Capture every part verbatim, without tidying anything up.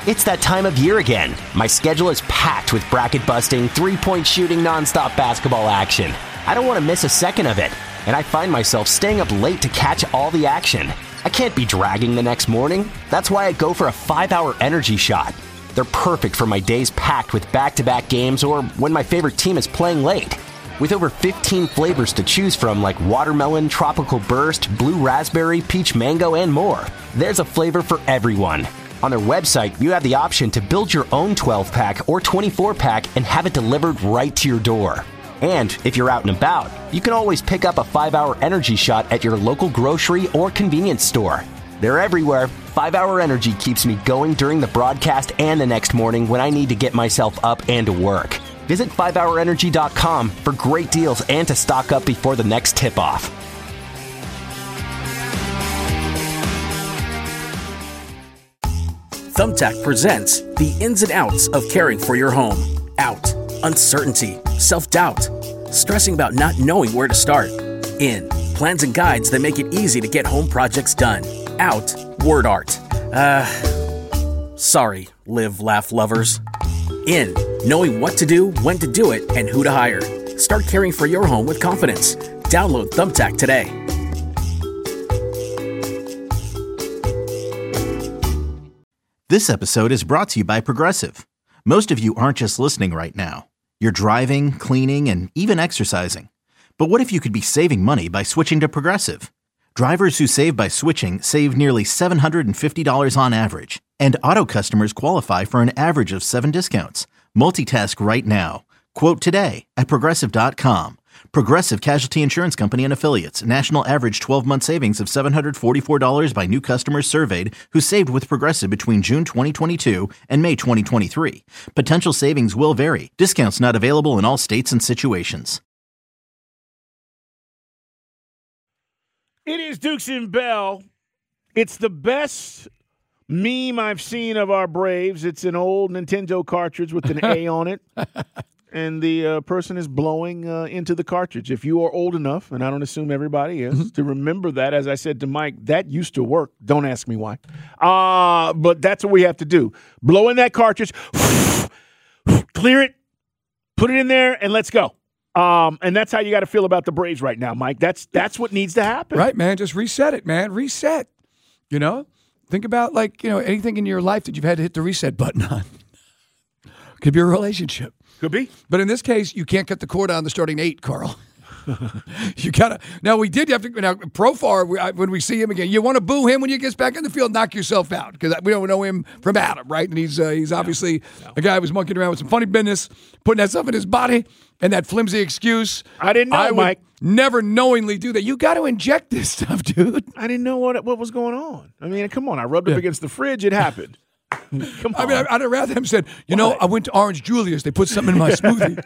It's that time of year again. My schedule is packed with bracket-busting, three-point shooting, nonstop basketball action. I don't want to miss a second of it, and I find myself staying up late to catch all the action. I can't be dragging the next morning. That's why I go for a five-hour energy shot. They're perfect for my days packed with back-to-back games or when my favorite team is playing late. With over fifteen flavors to choose from like watermelon, tropical burst, blue raspberry, peach mango, and more, there's a flavor for everyone. On their website, you have the option to build your own twelve-pack or twenty-four pack and have it delivered right to your door. And if you're out and about, you can always pick up a five-hour energy shot at your local grocery or convenience store. They're everywhere. five-hour Energy keeps me going during the broadcast and the next morning when I need to get myself up and to work. Visit five hour energy dot com for great deals and to stock up before the next tip-off. Thumbtack presents the ins and outs of caring for your home. Out, uncertainty, self-doubt, stressing about not knowing where to start. In, plans and guides that make it easy to get home projects done. Out, word art. Uh, sorry, live, laugh lovers. In, knowing what to do, when to do it, and who to hire. Start caring for your home with confidence. Download Thumbtack today. This episode is brought to you by Progressive. Most of you aren't just listening right now. You're driving, cleaning, and even exercising. But what if you could be saving money by switching to Progressive? Drivers who save by switching save nearly seven hundred fifty dollars on average. And auto customers qualify for an average of seven discounts. Multitask right now. Quote today at Progressive dot com. Progressive Casualty Insurance Company and Affiliates. National average twelve-month savings of seven hundred forty-four dollars by new customers surveyed who saved with Progressive between June twenty twenty-two and May twenty twenty-three. Potential savings will vary. Discounts not available in all states and situations. It is Dukes and Bell. It's the best meme I've seen of our Braves. It's an old Nintendo cartridge with an A on it, and the uh, person is blowing uh, into the cartridge. If you are old enough, and I don't assume everybody is, to remember that, as I said to Mike, that used to work. Don't ask me why. Uh, but that's what we have to do. Blow in that cartridge, clear it, put it in there, and let's go. Um, and that's how you got to feel about the Braves right now, Mike. That's that's what needs to happen. Right, man. Just reset it, man. Reset. You know? Think about, like, you know, anything in your life that you've had to hit the reset button on. Could be a relationship. Could be. But in this case, you can't cut the cord on the starting eight, Carl. You gotta. Now we did have to. Now Profar, we, I, when we see him again, you want to boo him when he gets back in the field, knock yourself out, because we don't know him from Adam, right? And he's uh, he's obviously no, no. a guy who was monkeying around with some funny business, putting that stuff in his body, and that flimsy excuse. I didn't know, I would Mike. Never knowingly do that. You got to inject this stuff, dude. I didn't know what what was going on. I mean, come on. I rubbed yeah. up against the fridge. It happened. Come on. I mean, I'd rather him said, you what? know, I went to Orange Julius. They put something in my smoothie.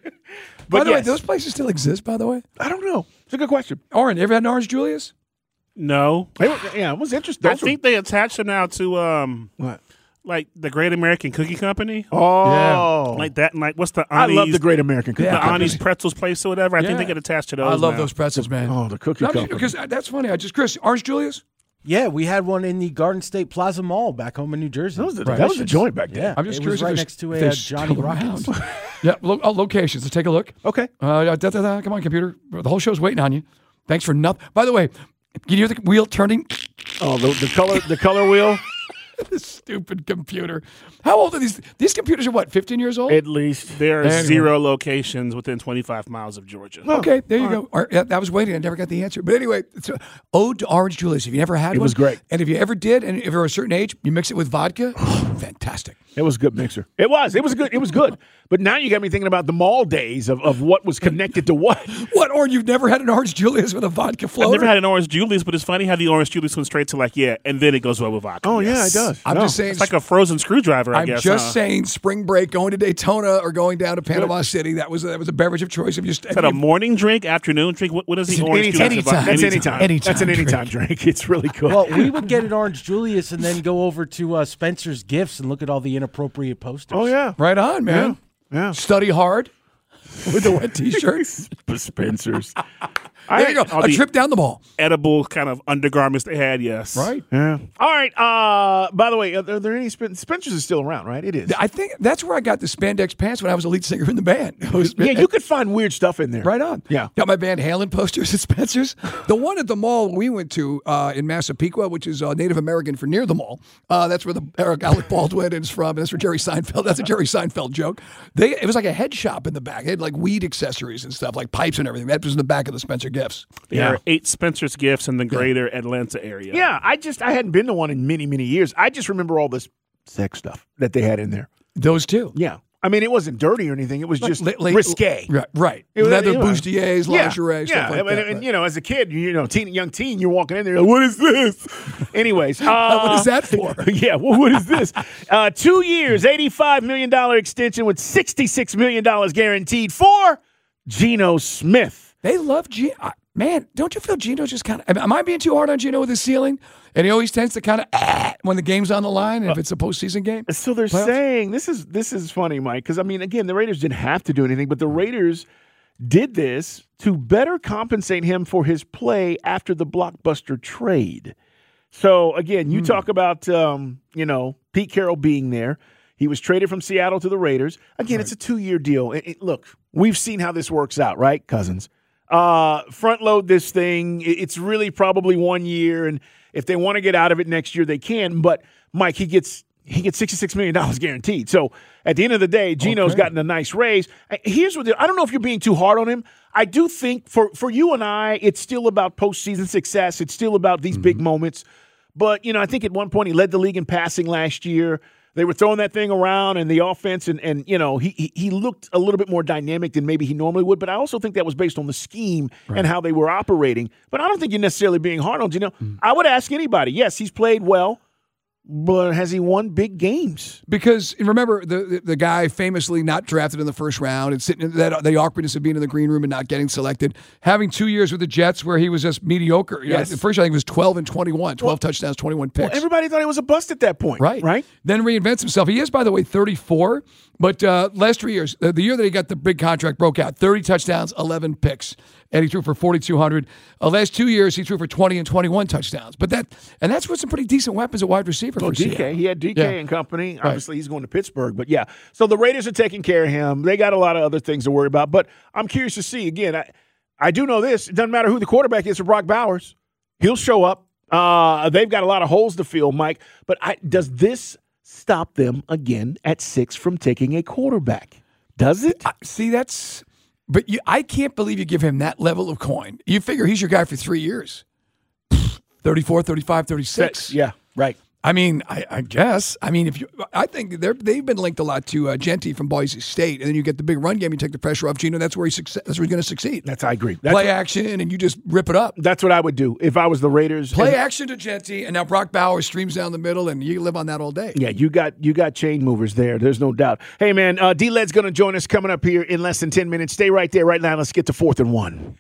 By the yes. way, those places still exist, by the way? I don't know. It's a good question. Orange, ever had an Orange Julius? No. They were, yeah, it was interesting. I think they attached them now to um, what? Like the Great American Cookie Company. Oh. Yeah. Like that. Like what's the Annie's? I love the Great American Cookie yeah. Company. The Annie's Pretzels place or whatever. I yeah. think they get attached to those I love now. those pretzels, man. Oh, the Cookie Company. Because that's funny. I just, Chris, Orange Julius? Yeah, we had one in the Garden State Plaza Mall back home in New Jersey. That was the, right. that was the joint back then. Yeah, I'm just it curious was right if next to a uh, Johnny Rockets. yeah, lo- oh, locations. Let's take a look. Okay. Uh, da, da, da. Come on, computer. The whole show's waiting on you. Thanks for nothing. By the way, can you hear the wheel turning? Oh, the, the color, the color wheel. This stupid computer. How old are these? These computers are what, fifteen years old? At least. There are anyway. zero locations within twenty-five miles of Georgia. Oh, okay, there you go. Right. Right, yeah, I was waiting. I never got the answer. But anyway, it's a ode to Orange Julius. If you never had it one. It was great. And if you ever did, and if you're a certain age, you mix it with vodka, fantastic. It was a good mixer. It was. It was good. It was good. But now you got me thinking about the mall days of, of what was connected to what. What? Or you've never had an Orange Julius with a vodka floater? I've never had an Orange Julius, but it's funny how the Orange Julius went straight to like, yeah, and then it goes well with vodka. Oh, yes. yeah, it does. I'm no. just saying. It's like a frozen screwdriver, I I'm guess. I'm just huh? saying spring break, going to Daytona or going down to Panama City, that was a, that was a beverage of choice. If you st- Is that a morning drink, afternoon drink? What, what is the Orange Julius? Anytime. That's anytime. anytime. That's an anytime drink. drink. It's really good. Well, we would get an Orange Julius and then go over to uh, Spencer's Gifts and look at all the inappropriate posters. Oh, yeah. Right on, man. Yeah. yeah. Study hard with the wet T-shirts. Spencer's. There you go. All A the trip down the mall. edible kind of undergarments they had, yes. Right. Yeah. All right. Uh, by the way, are there, are there any Spen- Spencer's is still around, right? It is. I think that's where I got the spandex pants when I was a lead singer in the band. It was- Yeah, you could find weird stuff in there. Right on. Yeah. Got my Van Halen posters at Spencer's. The one at the mall we went to uh, in Massapequa, which is uh, Native American for near the mall. Uh, that's where the Eric Alec Baldwin is from. And that's where Jerry Seinfeld. That's a Jerry Seinfeld joke. They It was like a head shop in the back. They had like weed accessories and stuff, like pipes and everything. That was in the back of the Spencer Gifts. There Yeah. are eight Spencer's Gifts in the greater Atlanta area. Yeah, I just I hadn't been to one in many, many years. I just remember all this sex stuff that they had in there. Those two. Yeah. I mean, it wasn't dirty or anything. It was just Like, la- la- risque. Right. right. It was- Leather you know, bustiers, Yeah, lingerie, yeah. stuff like and, that. and, right. you know, as a kid, you know, teen, young teen, you're walking in there, like, what is this? Anyways. Uh, what is that for? yeah, well, what is this? Uh, two years, eighty-five million dollars extension with sixty-six million dollars guaranteed for Geno Smith. They love Geno. Man, don't you feel Geno just kind of? Am I being too hard on Geno with his ceiling? And he always tends to kind of ah, when the game's on the line, and if it's a postseason game. So they're Playoffs? saying this is this is funny, Mike, because I mean, again, the Raiders didn't have to do anything, but the Raiders did this to better compensate him for his play after the blockbuster trade. So again, you Hmm. talk about um, you know Pete Carroll being there. He was traded from Seattle to the Raiders. Again, it's a two-year deal. It- it- look, we've seen how this works out, right, Cousins? Uh, front load this thing. It- It's really probably one year, and if they want to get out of it next year, they can. But Mike, he gets he gets sixty-six million dollars guaranteed. So at the end of the day, Geno's Okay. gotten a nice raise. Uh, Here's what the, I don't know if you're being too hard on him. I do think for for you and I, it's still about postseason success. It's still about these big moments. But you know, I think at one point he led the league in passing last year. They were throwing that thing around and the offense, and, and you know, he, he he looked a little bit more dynamic than maybe he normally would. But I also think that was based on the scheme and how they were operating. But I don't think you're necessarily being hard on Geno. I would ask anybody, yes, he's played well, but has he won big games? Because remember, the, the the guy famously not drafted in the first round and sitting in that the awkwardness of being in the green room and not getting selected, having two years with the Jets where he was just mediocre. You know, Yes. at first, I think it was twelve and twenty-one, twelve touchdowns, twenty-one picks. Well, everybody thought he was a bust at that point. Right. Right? Then reinvents himself. He is, by the way, thirty-four, but uh, last three years, uh, the year that he got the big contract broke out, thirty touchdowns, eleven picks, and he threw for forty-two hundred. Uh, last two years, he threw for twenty and twenty-one touchdowns. But that, and that's with some pretty decent weapons at wide receiver Oh, for D K. Seattle. He had D K Yeah. and company. Obviously, he's going to Pittsburgh. But, yeah. So the Raiders are taking care of him. They got a lot of other things to worry about. But I'm curious to see. Again, I, I do know this. It doesn't matter who the quarterback is for Brock Bowers. He'll show up. Uh, they've got a lot of holes to fill, Mike. But I, does this stop them again at six from taking a quarterback? Does it? I- See, that's, but you, I can't believe you give him that level of coin. You figure he's your guy for three years. thirty-four, thirty-five, thirty-six. Yeah, right. I mean, I, I guess. I mean, if you, I think they're they've been linked a lot to uh, Genty from Boise State, and then you get the big run game. You take the pressure off Geno. That's where he's success, that's where he's going to succeed. That's I agree. That's Play what, action, and you just rip it up. that's what I would do if I was the Raiders. Play And- action to Genty, and now Brock Bowers streams down the middle, and you live on that all day. Yeah, you got you got chain movers there. There's no doubt. Hey, man, uh, D-Led's going to join us coming up here in less than ten minutes. Stay right there right now. Let's get to fourth and one.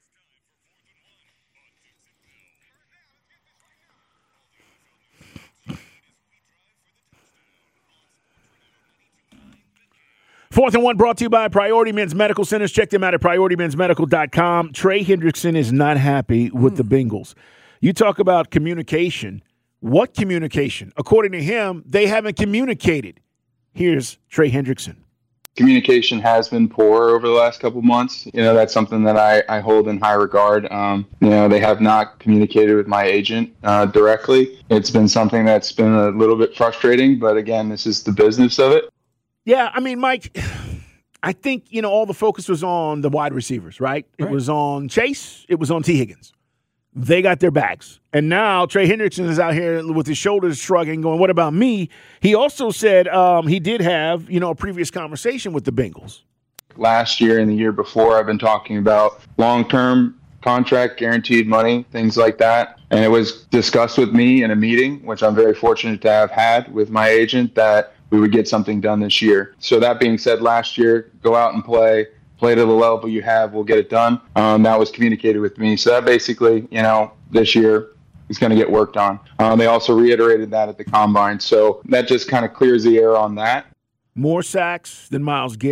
Fourth and one brought to you by Priority Men's Medical Centers. Check them out at priority men's medical dot com. Trey Hendrickson is not happy with the Bengals. You talk about communication. What communication? According to him, they haven't communicated. Here's Trey Hendrickson. Communication has been poor over the last couple months. You know, that's something that I, I hold in high regard. Um, you know, they have not communicated with my agent uh, directly. It's been something that's been a little bit frustrating, but again, this is the business of it. Yeah, I mean, Mike, I think, you know, all the focus was on the wide receivers, right? It Right. was on Chase. It was on T. Higgins. They got their backs. And now Trey Hendrickson is out here with his shoulders shrugging, going, what about me? He also said um, he did have, you know, a previous conversation with the Bengals. Last year and the year before, I've been talking about long-term contract, guaranteed money, things like that. And it was discussed with me in a meeting, which I'm very fortunate to have had with my agent, that we would get something done this year. So that being said, last year, go out and play, play to the level you have, we'll get it done. Um, that was communicated with me. So that basically, you know, this year is going to get worked on. Um, they also reiterated that at the Combine. So that just kind of clears the air on that. More sacks than Myles Garrett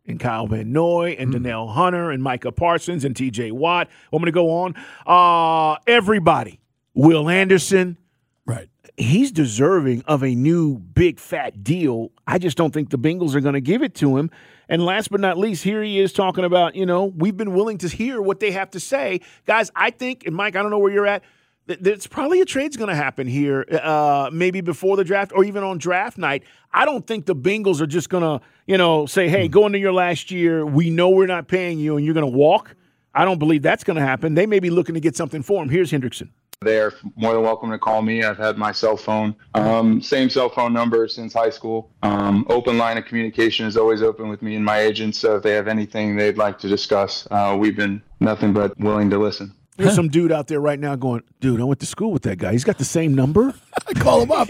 and Kyle Van Noy and mm. Donnell Hunter and Micah Parsons and T J Watt. I'm going to go on. Uh, everybody. Will Anderson. Right. He's deserving of a new big fat deal. I just don't think the Bengals are going to give it to him. And last but not least, here he is talking about, you know, we've been willing to hear what they have to say. Guys, I think, and Mike, I don't know where you're at, there's probably a trade's going to happen here, uh, maybe before the draft or even on draft night. I don't think the Bengals are just going to, you know, say, hey, go into your last year. We know we're not paying you and you're going to walk. I don't believe that's going to happen. They may be looking to get something for him. Here's Hendrickson. They are more than welcome to call me. I've had my cell phone, um, same cell phone number since high school. Um, open line of communication is always open with me and my agents. So if they have anything they'd like to discuss, uh, we've been nothing but willing to listen. There's some dude out there right now going, dude, I went to school with that guy. He's got the same number. Call him up.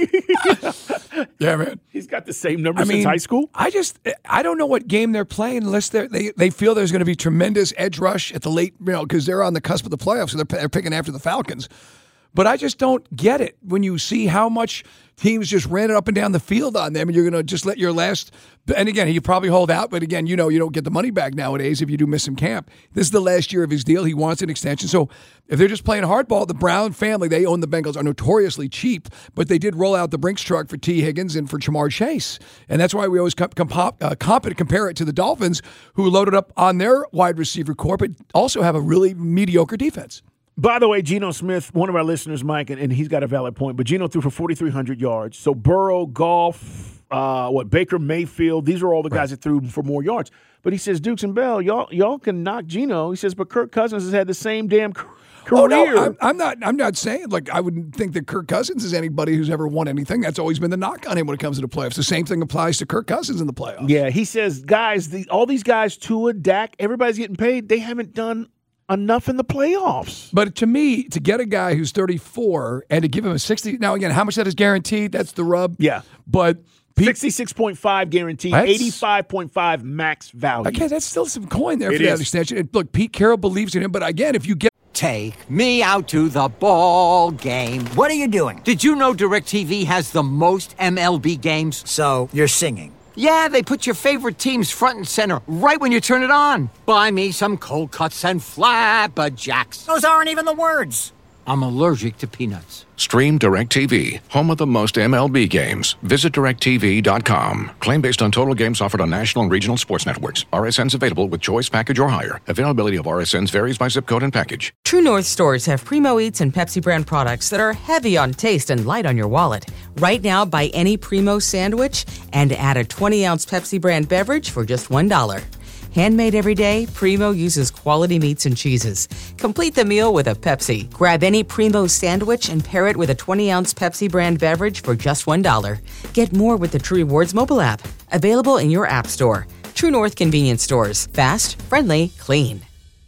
Yeah, man. He's got the same number I since mean, high school. I just, I don't know what game they're playing unless they're, they they feel there's going to be tremendous edge rush at the late, you know, because they're on the cusp of the playoffs, so they're, they're picking after the Falcons. But I just don't get it when you see how much teams just ran it up and down the field on them, and you're going to just let your last – and again, you probably hold out, but again, you know you don't get the money back nowadays if you do miss some camp. This is the last year of his deal. He wants an extension. So if they're just playing hardball, the Brown family, they own the Bengals, are notoriously cheap, but they did roll out the Brinks truck for T. Higgins and for Jamar Chase. And that's why we always comp- comp- uh, comp- compare it to the Dolphins, who loaded up on their wide receiver corps, but also have a really mediocre defense. By the way, Geno Smith, one of our listeners, Mike, and, and he's got a valid point, but Geno threw for forty-three hundred yards. So Burrow, Goff, uh, what Baker Mayfield, these are all the guys that threw for more yards. But he says, Dukes and Bell, y'all y'all can knock Geno. He says, but Kirk Cousins has had the same damn career. Oh, no, I'm, I'm not I'm not saying, like, I wouldn't think that Kirk Cousins is anybody who's ever won anything. That's always been the knock on him when it comes to the playoffs. The same thing applies to Kirk Cousins in the playoffs. Yeah, he says, guys, the, all these guys, Tua, Dak, everybody's getting paid. They haven't done enough in the playoffs. But to me, to get a guy who's thirty-four and to give him a sixty, now again, how much that is guaranteed, that's the rub. Yeah. But Pete, sixty-six point five guaranteed, eighty-five point five max value. Okay, that's still some coin there it for is. that extension. And look, Pete Carroll believes in him, but again, if you get Take me out to the ball game. What are you doing? Did you know DirecTV has the most M L B games? So, you're singing. Yeah, they put your favorite teams front and center right when you turn it on. Buy me some cold cuts and flapjacks. Those aren't even the words. I'm allergic to peanuts. Stream DirecTV, home of the most M L B games. Visit direct T V dot com. Claim based on total games offered on national and regional sports networks. R S Ns available with choice package or higher. Availability of R S Ns varies by zip code and package. True North stores have Primo Eats and Pepsi brand products that are heavy on taste and light on your wallet. Right now, buy any Primo sandwich and add a twenty-ounce Pepsi brand beverage for just one dollar. Handmade every day, Primo uses quality meats and cheeses. Complete the meal with a Pepsi. Grab any Primo sandwich and pair it with a twenty-ounce Pepsi brand beverage for just one dollar. Get more with the True Rewards mobile app. Available in your app store. True North convenience stores. Fast, friendly, clean.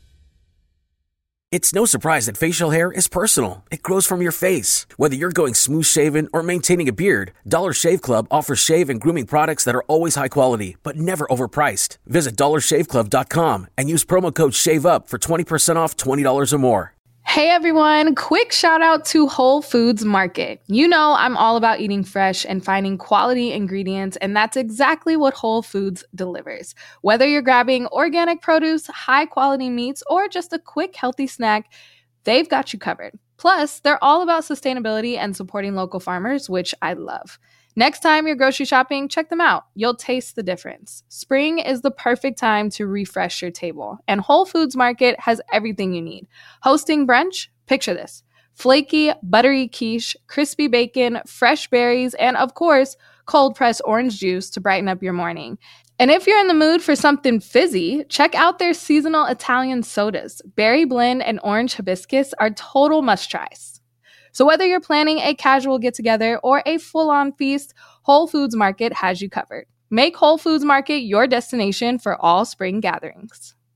It's no surprise that facial hair is personal. It grows from your face. Whether you're going smooth shaven or maintaining a beard, Dollar Shave Club offers shave and grooming products that are always high quality, but never overpriced. Visit dollar shave club dot com and use promo code SHAVEUP for twenty percent off twenty dollars or more. Hey everyone, quick shout out to Whole Foods Market. You know I'm all about eating fresh and finding quality ingredients, and that's exactly what Whole Foods delivers. Whether you're grabbing organic produce, high quality meats, or just a quick healthy snack, they've got you covered. Plus, they're all about sustainability and supporting local farmers, which I love. Next time you're grocery shopping, check them out. You'll taste the difference. Spring is the perfect time to refresh your table, and Whole Foods Market has everything you need. Hosting brunch? Picture this. Flaky, buttery quiche, crispy bacon, fresh berries, and of course, cold-pressed orange juice to brighten up your morning. And if you're in the mood for something fizzy, check out their seasonal Italian sodas. Berry blend and orange hibiscus are total must-tries. So whether you're planning a casual get-together or a full-on feast, Whole Foods Market has you covered. Make Whole Foods Market your destination for all spring gatherings.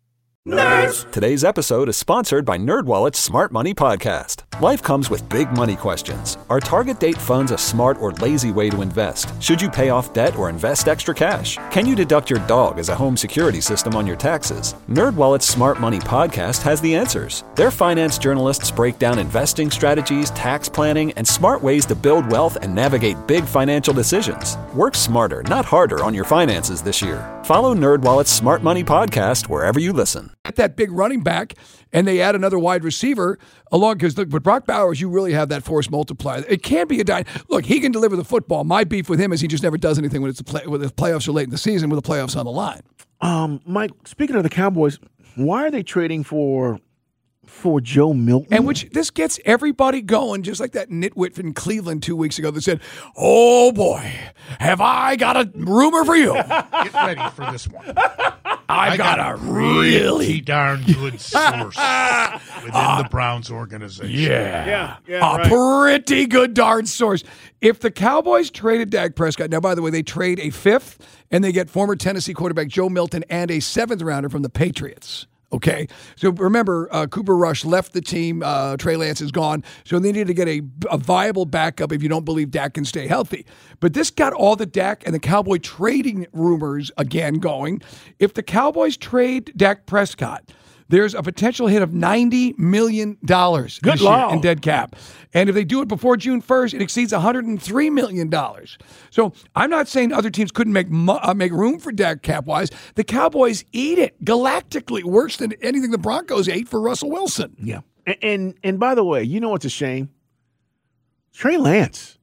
Nerds! Today's episode is sponsored by NerdWallet's Smart Money Podcast. Life comes with big money questions. Are target date funds a smart or lazy way to invest? Should you pay off debt or invest extra cash? Can you deduct your dog as a home security system on your taxes? NerdWallet's Smart Money Podcast has the answers. Their finance journalists break down investing strategies, tax planning, and smart ways to build wealth and navigate big financial decisions. Work smarter, not harder on your finances this year. Follow NerdWallet's Smart Money Podcast wherever you listen. At that big running back, and they add another wide receiver along, because with Brock Bowers, you really have that force multiplier. It can't be a dy- look. He can deliver the football. My beef with him is he just never does anything when it's the play- when the playoffs are late in the season with the playoffs on the line. Um, Mike, speaking of the Cowboys, why are they trading for for Joe Milton? And which this gets everybody going, just like that nitwit in Cleveland two weeks ago that said, "Oh boy, have I got a rumor for you." Get ready for this one. I've I got, got a a really pretty darn good source within uh, the Browns organization. Yeah. Yeah, yeah, a right. pretty good darn source. If the Cowboys traded Dak Prescott, now, by the way, they trade a fifth, and they get former Tennessee quarterback Joe Milton and a seventh rounder from the Patriots. Okay, so remember, uh, Cooper Rush left the team. Uh, Trey Lance is gone. So they needed to get a, a viable backup if you don't believe Dak can stay healthy. But this got all the Dak and the Cowboy trading rumors again going. If the Cowboys trade Dak Prescott, there's a potential hit of ninety million dollars Good this year law. in dead cap. And if they do it before June first, it exceeds one hundred three million dollars. So I'm not saying other teams couldn't make mu- uh, make room for Dak cap-wise. The Cowboys eat it galactically, worse than anything the Broncos ate for Russell Wilson. Yeah. And, and and by the way, you know what's a shame? Trey Lance.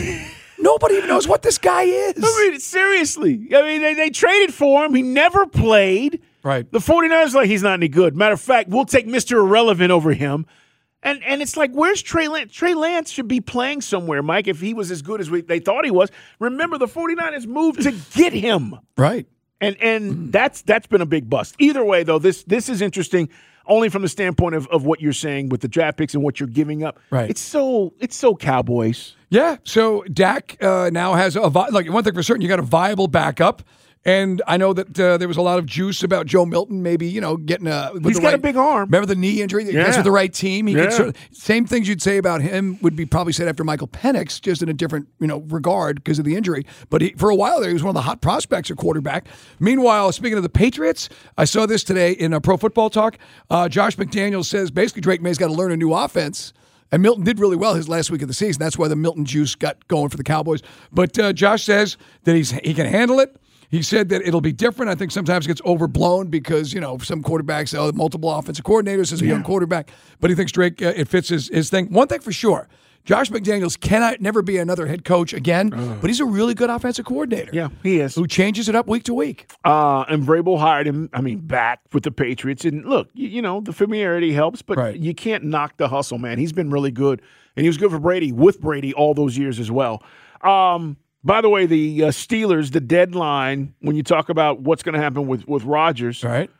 Nobody even knows what this guy is. I mean, seriously. I mean, they, they traded for him. He never played. Right. The 49ers are like, he's not any good. Matter of fact, we'll take Mister Irrelevant over him. And and it's like, where's Trey Lance? Trey Lance should be playing somewhere, Mike, if he was as good as we, they thought he was. Remember, the 49ers moved to get him. Right. And and that's that's been a big bust. Either way, though, this this is interesting only from the standpoint of, of what you're saying with the draft picks and what you're giving up. Right. It's so it's so Cowboys. Yeah. So Dak uh, now has a vi- like one thing for certain, you got a viable backup. And I know that uh, there was a lot of juice about Joe Milton, maybe, you know, getting a. With He's the got right, a big arm. Remember the knee injury? He Yeah. gets with the right team. He Yeah. could sort of, same things you'd say about him would be probably said after Michael Penix, just in a different, you know, regard because of the injury. But he, for a while there, he was one of the hot prospects at quarterback. Meanwhile, speaking of the Patriots, I saw this today in a Pro Football Talk. Uh, Josh McDaniels says basically Drake May's got to learn a new offense. And Milton did really well his last week of the season. That's why the Milton juice got going for the Cowboys. But uh, Josh says that he's he can handle it. He said that it'll be different. I think sometimes it gets overblown because, you know, some quarterbacks, oh, multiple offensive coordinators as a Yeah. young quarterback. But he thinks Drake, uh, it fits his, his thing. One thing for sure, Josh McDaniels cannot never be another head coach again, but he's a really good offensive coordinator. Yeah, he is. Who changes it up week to week. Uh, and Vrabel hired him, I mean, back with the Patriots. And look, you, you know, the familiarity helps, but Right. you can't knock the hustle, man. He's been really good. And he was good for Brady, with Brady, all those years as well. Um, by the way, the uh, Steelers, the deadline, when you talk about what's going to happen with, with Rodgers, right?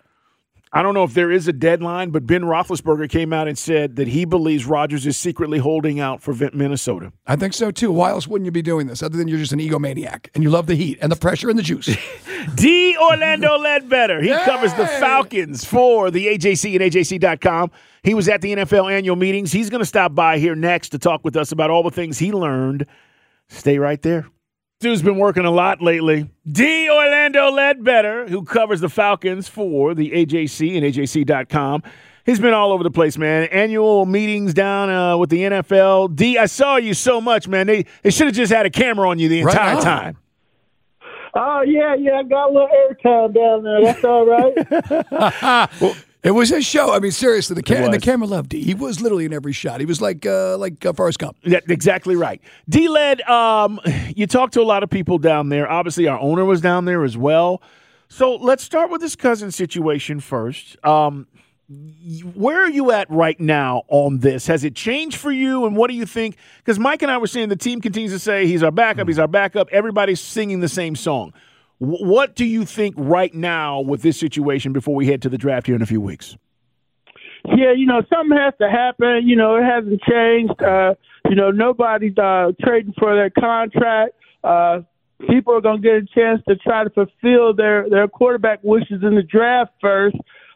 I don't know if there is a deadline, but Ben Roethlisberger came out and said that he believes Rodgers is secretly holding out for Minnesota. I think so, too. Why else wouldn't you be doing this other than you're just an egomaniac and you love the heat and the pressure and the juice? D. Orlando Ledbetter. He covers the Falcons for the A J C and A J C dot com. He was at the N F L annual meetings. He's going to stop by here next to talk with us about all the things he learned. Stay right there. Dude's been working a lot lately. D. Orlando Ledbetter, who covers the Falcons for the A J C and A J C dot com. He's been all over the place, man. Annual meetings down uh, with the N F L. D, I saw you so much, man. They, they should have just had a camera on you the entire Right. time. Oh, yeah, yeah, I got a little airtime down there. That's all right. well, it was his show. I mean, seriously, the, ca- It and the was. camera loved D. He was literally in every shot. He was like uh, like uh, Forrest Gump. Yeah, exactly right. D-Led, um, you talked to a lot of people down there. Obviously, our owner was down there as well. So let's start with this cousin situation first. Um, y- where are you at right now on this? Has it changed for you, and what do you think? Because Mike and I were saying the team continues to say he's our backup, he's our backup. Everybody's singing the same song. W- what do you think right now with this situation before we head to the draft here in a few weeks? Yeah, you know, something has to happen. You know, it hasn't changed. Uh, you know, nobody's uh, trading for their contract. Uh, people are going to get a chance to try to fulfill their, their quarterback wishes in the draft first.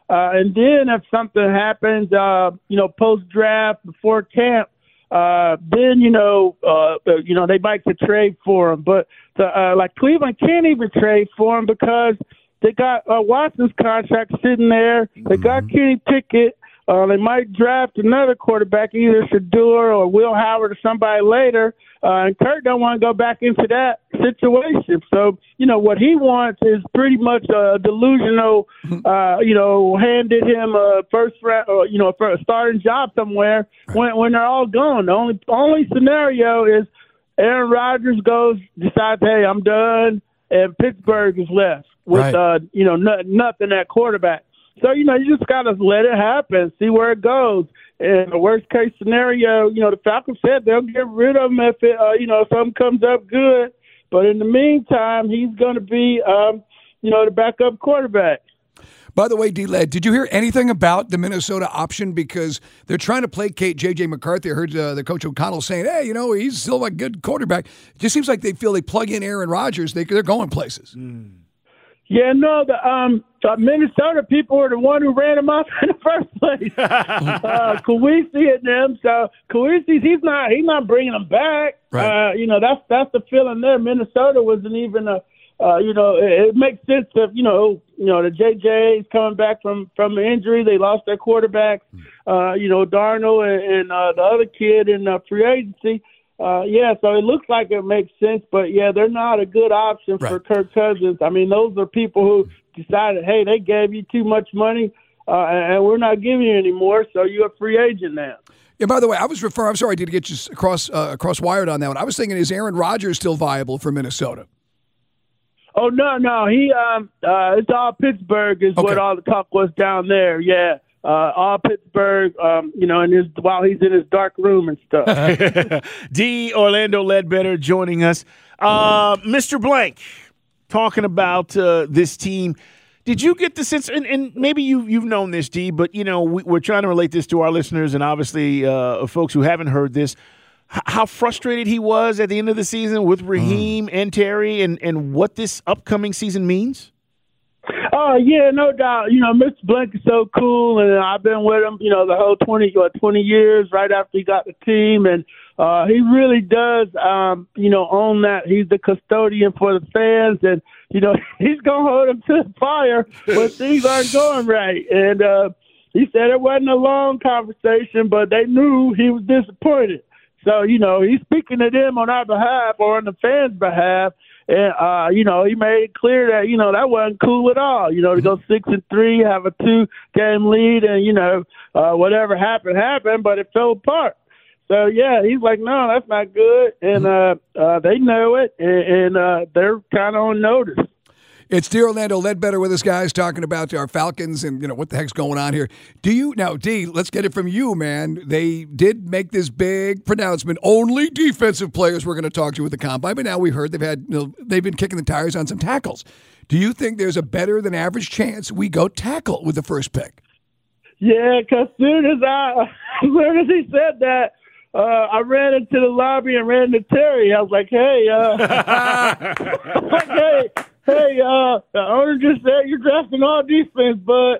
Uh, and then if something happens, uh, you know, post-draft, before camp, uh, then, you know, uh, you know, they might could trade for him. But, the, uh, like, Cleveland can't even trade for him because they got uh, Watson's contract sitting there. They got Kenny Pickett. Uh, they might draft another quarterback, either Shador or Will Howard or somebody later. Uh, and Kurt don't want to go back into that situation. So, you know, what he wants is pretty much a delusional, uh, you know, handed him a first round, or, you know, for a starting job somewhere when when they're all gone. The only only scenario is Aaron Rodgers goes, decides, hey, I'm done, and Pittsburgh is left with, Right. uh, you know, no, nothing at quarterback. So, you know, you just got to let it happen, see where it goes. In the worst case scenario, you know, the Falcons said they'll get rid of him if, it, uh, you know, if something comes up good. But in the meantime, he's going to be, um, you know, the backup quarterback. By the way, D-Led, did you hear anything about the Minnesota option? Because they're trying to placate J J. McCarthy. I heard uh, the coach O'Connell saying, hey, you know, he's still a good quarterback. It just seems like they feel they plug in Aaron Rodgers, they, they're going places. Mm. Yeah, no, the um, the Minnesota people were the one who ran him off in the first place. uh, Kawisi and them. So Kawisi, he's not he's not bringing him back. Right. Uh, you know, that's that's the feeling there. Minnesota wasn't even a. Uh, you know, it, it makes sense if you know, you know, the J J's coming back from from the injury. They lost their quarterback. Uh, you know, Darnold and, and uh, the other kid in uh, free agency. Uh, yeah, so it looks like it makes sense, but yeah, they're not a good option Right. for Kirk Cousins. I mean, those are people who decided, hey, they gave you too much money, uh, and we're not giving you anymore, so you're a free agent now. Yeah, by the way, I was referring, I'm sorry I did get you across, uh, across wired on that one. I was thinking, is Aaron Rodgers still viable for Minnesota? Oh, no, no, he, um, uh, it's all Pittsburgh is what all the talk was down there, yeah. Uh, all Pittsburgh, um, you know, in his, while he's in his dark room and stuff. D. Orlando Ledbetter joining us. Uh, Mister Blank, talking about uh, this team. Did you get the sense, and, and maybe you, you've known this, D, but, you know, we, we're trying to relate this to our listeners and obviously uh, folks who haven't heard this, h- how frustrated he was at the end of the season with Raheem mm. and Terry and, and what this upcoming season means? Oh, yeah, no doubt. You know, Mister Blank is so cool, and I've been with him, you know, the whole twenty, what, twenty years right after he got the team, and uh, he really does, um, you know, own that. He's the custodian for the fans, and, you know, he's going to hold them to the fire when things aren't going right. And uh, he said it wasn't a long conversation, but they knew he was disappointed. So, you know, he's speaking to them on our behalf or on the fans' behalf. And, uh, you know, he made it clear that, you know, that wasn't cool at all. You know, to go six and three, have a two-game lead, and, you know, uh, whatever happened, happened, but it fell apart. So, yeah, he's like, no, that's not good. And uh, uh, they know it, and, and uh, they're kind of on notice. It's D. Orlando Ledbetter with us, guys, talking about our Falcons and, you know, what the heck's going on here. Do you – now, D, let's get it from you, man. They did make this big pronouncement. Only defensive players we're going to talk to at the Combine, but now we heard they've had you know, they've been kicking the tires on some tackles. Do you think there's a better than average chance we go tackle with the first pick? Yeah, because soon as I – as soon as he said that, uh, I ran into the lobby and ran into Terry. I was like, hey, uh, like, hey – Hey, uh, the owner just said you're drafting all defense, but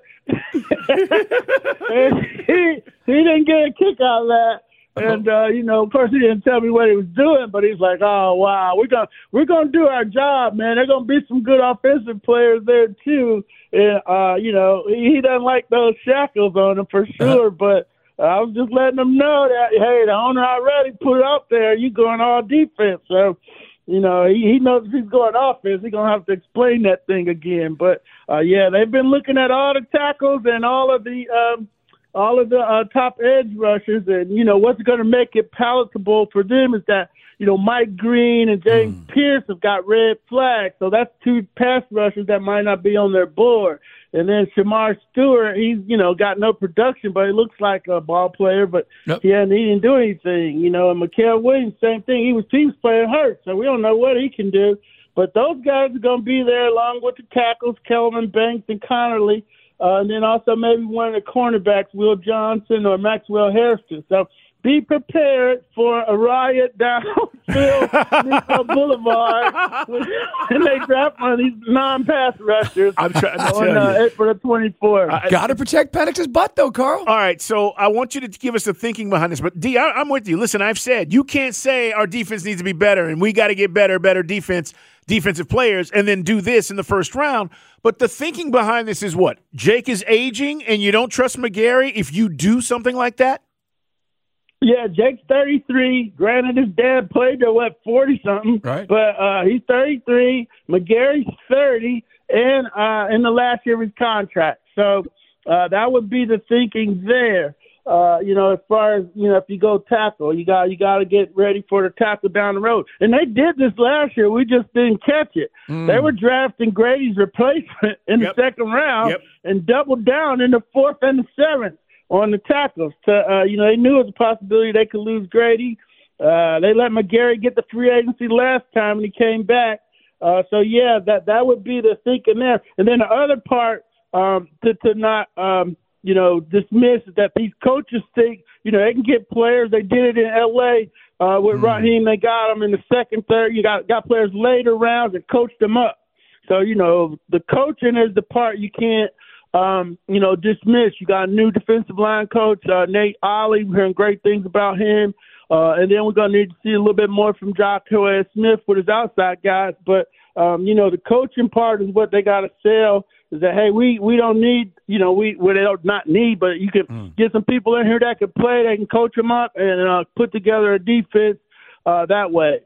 and he he didn't get a kick out of that. And uh, you know, of course, he didn't tell me what he was doing, but he's like, "Oh wow, we're gonna we're gonna do our job, man. There's gonna be some good offensive players there too." And uh, you know, he, he doesn't like those shackles on him for sure, but. I was just letting him know that, hey, the owner already put it up there. You going all defense. So, you know, he, he knows if he's going offense, he's going to have to explain that thing again. But, uh, yeah, they've been looking at all the tackles and all of the um, all of the uh, top edge rushers. And, you know, what's going to make it palatable for them is that, you know, Mike Green and James mm. Pierce have got red flags. So that's two pass rushers that might not be on their board. And then Shamar Stewart, he's, you know, got no production, but he looks like a ball player, but nope. he, hadn't, he didn't do anything. You know, and Mikael Williams, same thing. He was teams playing hurt, so we don't know what he can do. But those guys are going to be there along with the tackles, Kelvin Banks and Connerly, uh, and then also maybe one of the cornerbacks, Will Johnson or Maxwell Harrison. So be prepared for a riot downfield Nico Boulevard when they draft one of these non-pass rushers I'm trying to on tell uh, you. April the twenty-fourth. Got to protect Penix's butt, though, Carl. All right, so I want you to give us the thinking behind this. But, D, I, I'm with you. Listen, I've said you can't say our defense needs to be better and we got to get better, better defense, defensive players, and then do this in the first round. But the thinking behind this is what? Jake is aging and you don't trust McGarry if you do something like that? Yeah, Jake's thirty-three. Granted, his dad played to, what, forty-something. Right. But uh, he's thirty-three. McGarry's thirty. And uh, in the last year of his contract. So uh, that would be the thinking there. Uh, you know, as far as, you know, if you go tackle, you got you got to get ready for the tackle down the road. And they did this last year. We just didn't catch it. Mm. They were drafting Grady's replacement in Yep. the second round Yep. and doubled down in the fourth and the seventh on the tackles. To, uh, you know, they knew it was a possibility they could lose Grady. Uh, they let McGarry get the free agency last time when he came back. Uh, so, yeah, that, that would be the thinking there. And then the other part um, to, to not um, – you know, dismiss that these coaches think, you know, they can get players. They did it in L A uh, with mm. Raheem. They got them in the second, third. You got got players later rounds and coached them up. So, you know, the coaching is the part you can't, um, you know, dismiss. You got a new defensive line coach, uh, Nate Ollie. We're hearing great things about him. Uh, and then we're going to need to see a little bit more from Joshua Smith with his outside guys. But, um, you know, the coaching part is what they got to sell. Is that, hey, we, we don't need, you know, we well, they don't not need, but you can mm. get some people in here that can play, they can coach them up and uh, put together a defense uh, that way.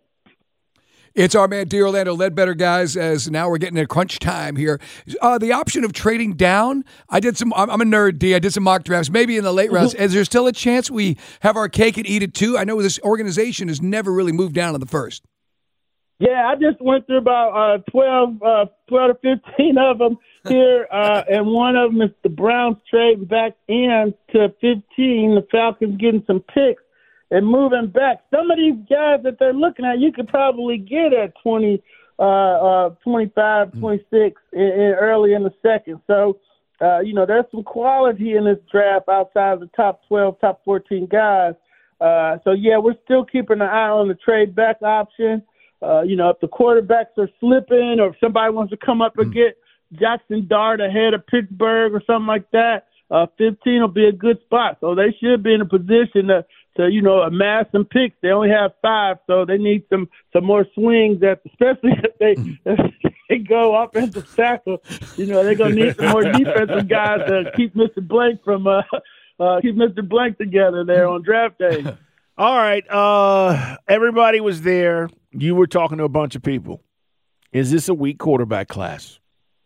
It's our man, D. Orlando Ledbetter, guys, as now we're getting a crunch time here. Uh, the option of trading down, I did some, I'm, I'm a nerd, D. I did some mock drafts, maybe in the late rounds. Is there still a chance we have our cake and eat it too? I know this organization has never really moved down in the first. Yeah, I just went through about uh, twelve, uh, twelve to fifteen of them here, uh, and one of them is the Browns trading back in to fifteen. The Falcons getting some picks and moving back. Some of these guys that they're looking at, you could probably get at twenty, uh, uh, twenty-five, twenty-six in, in early in the second. So, uh, you know, there's some quality in this draft outside of the top twelve, top fourteen guys. Uh, so, yeah, we're still keeping an eye on the trade back option. Uh, you know, if the quarterbacks are slipping or if somebody wants to come up and get Jackson Dart ahead of Pittsburgh or something like that, uh, fifteen will be a good spot. So they should be in a position to, to, you know, amass some picks. They only have five, so they need some, some more swings, at, especially if they, if they go offensive tackle. You know, they're going to need some more defensive guys to keep Mister Blank from uh, uh, keep Mister Blank together there on draft day. All right. Uh, everybody was there. You were talking to a bunch of people. Is this a weak quarterback class?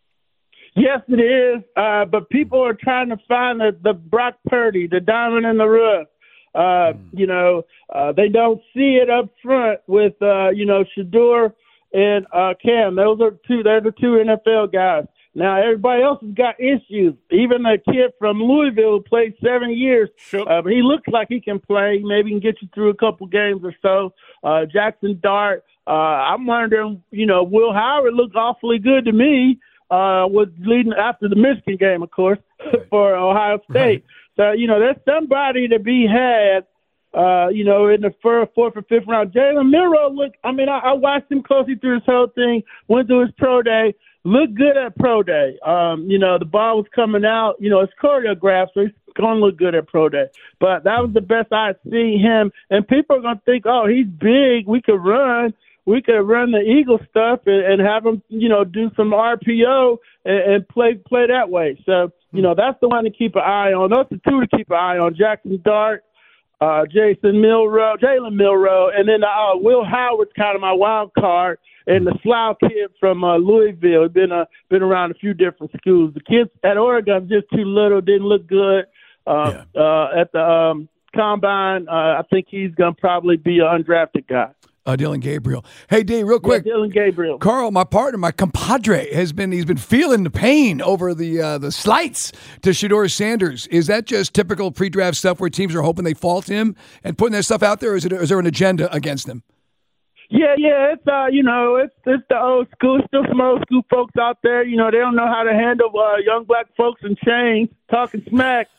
Yes, it is. Uh, but people are trying to find the, the Brock Purdy, the diamond in the rough. Uh, mm. You know, uh, they don't see it up front with, uh, you know, Shedeur and uh, Cam. Those are two. They're the two N F L guys. Now, everybody else has got issues. Even a kid from Louisville who played seven years, sure. uh, but he looks like he can play. Maybe he can get you through a couple games or so. Uh, Jackson Dart, uh, I'm wondering, you know, Will Howard looked awfully good to me, uh, was leading after the Michigan game, of course, right. for Ohio State. Right. So, you know, there's somebody to be had, uh, you know, in the first, fourth or fifth round. Jalen Milroe, look, I mean, I, I watched him closely through this whole thing, went through his pro day. Look good at pro day. Um, you know, the ball was coming out. You know, it's choreographed, so he's going to look good at pro day. But that was the best I'd seen him. And people are going to think, oh, he's big. We could run. We could run the Eagle stuff and, and have him, you know, do some R P O and, and play play that way. So, you know, that's the one to keep an eye on. Those are the two to keep an eye on, Jackson Dart, uh, Jason Milroe, Jalen Milroe, and then uh, Will Howard's kind of my wild card. And the Slough kid from uh, Louisville, been uh, been around a few different schools. The kids at Oregon just too little, didn't look good uh, yeah. uh, at the um, combine. Uh, I think he's going to probably be an undrafted guy. Uh, Dillon Gabriel. Hey, D, real quick. Yeah, Dillon Gabriel. Carl, my partner, my compadre, has been he's been feeling the pain over the uh, the slights to Shedeur Sanders. Is that just typical pre-draft stuff where teams are hoping they fault him and putting their stuff out there, or is, it, is there an agenda against him? Yeah, yeah, it's uh, you know, it's it's the old school, still some old school folks out there. You know, they don't know how to handle uh, young black folks in chains talking smack.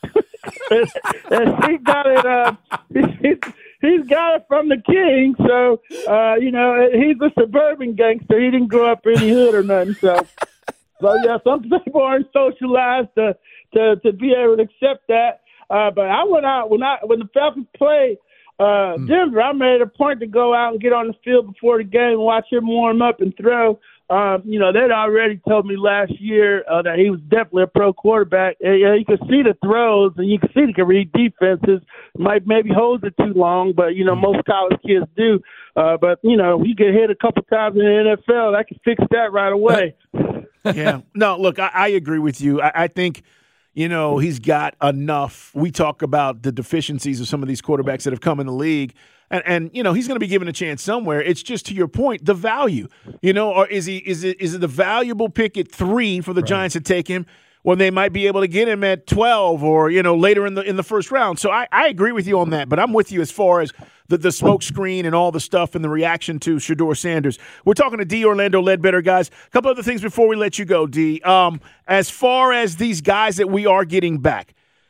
and, and he got it. Uh, he, he's got it from the king. So uh, you know, he's a suburban gangster. He didn't grow up in any hood or nothing. So, so yeah, some people aren't socialized to to, to be able to accept that. Uh, but I went out when I when the Falcons played uh, Denver. I made a point to go out and get on the field before the game and watch him warm up and throw. Um, you know, they'd already told me last year uh, that he was definitely a pro quarterback. And, you know, you could see the throws, and you could see he could read defenses. Might maybe hold it too long, but, you know, most college kids do. Uh, but, you know, you get hit a couple times in the N F L, I can fix that right away. Yeah. No, look, I, I agree with you. I, I think – you know, he's got enough. We talk about the deficiencies of some of these quarterbacks that have come in the league. And, and you know, he's going to be given a chance somewhere. It's just, to your point, the value. You know, or is he is it is it the valuable pick at three for the right. Giants to take him when they might be able to get him at twelve or, you know, later in the in the first round? So I, I agree with you on that. But I'm with you as far as the, the smoke screen and all the stuff and the reaction to Shedeur Sanders. We're talking to D. Orlando Ledbetter, guys. A couple other things before we let you go, D. Um, as far as these guys that we are getting back,